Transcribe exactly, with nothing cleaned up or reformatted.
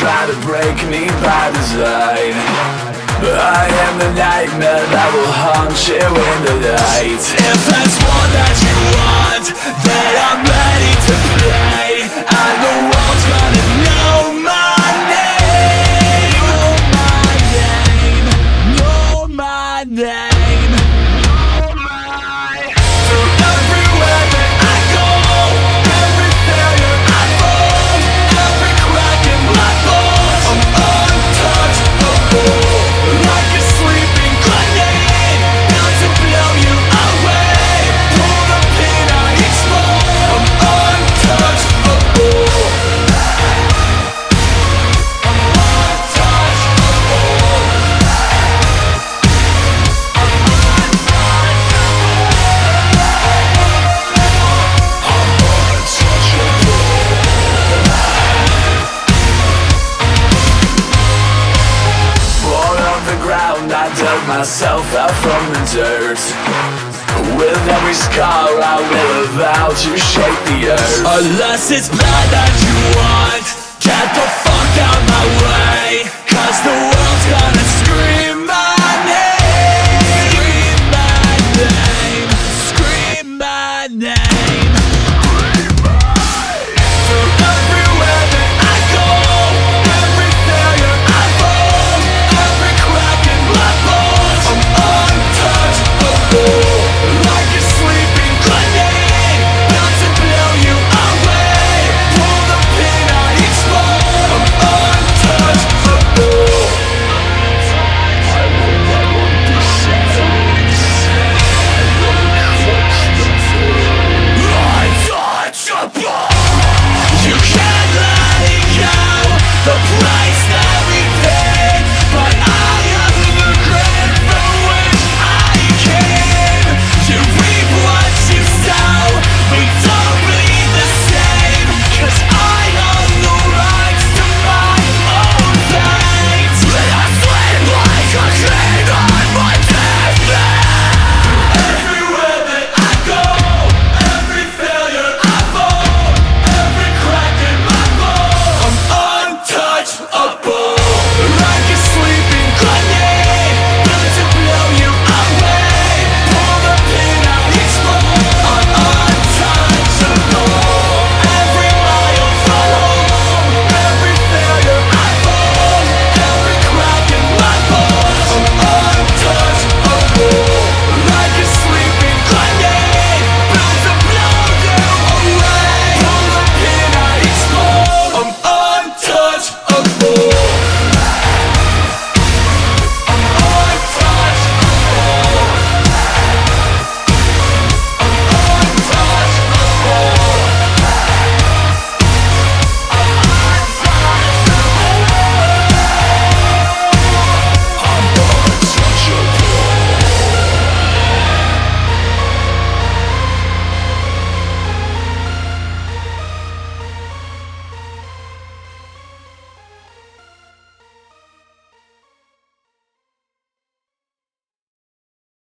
try to break me by design, but I am the nightmare that will haunt you in the night. If there's one that you want, then I'm ready to play, and the world's gonna know my name. Know my name. Know my name. Know my. Through everywhere that I go, every failure I fall, every crack in my bones, I'm untouchable. Like a sleeping grenade, bound to blow you away. Pull the pin, I explode. I'm untouchable. I'm untouchable. Born on the ground, I dug myself out from the dirt. With every scar I will vow to shake the earth. Unless it's blood that you want, get the fuck out my way, 'cause the world's gonna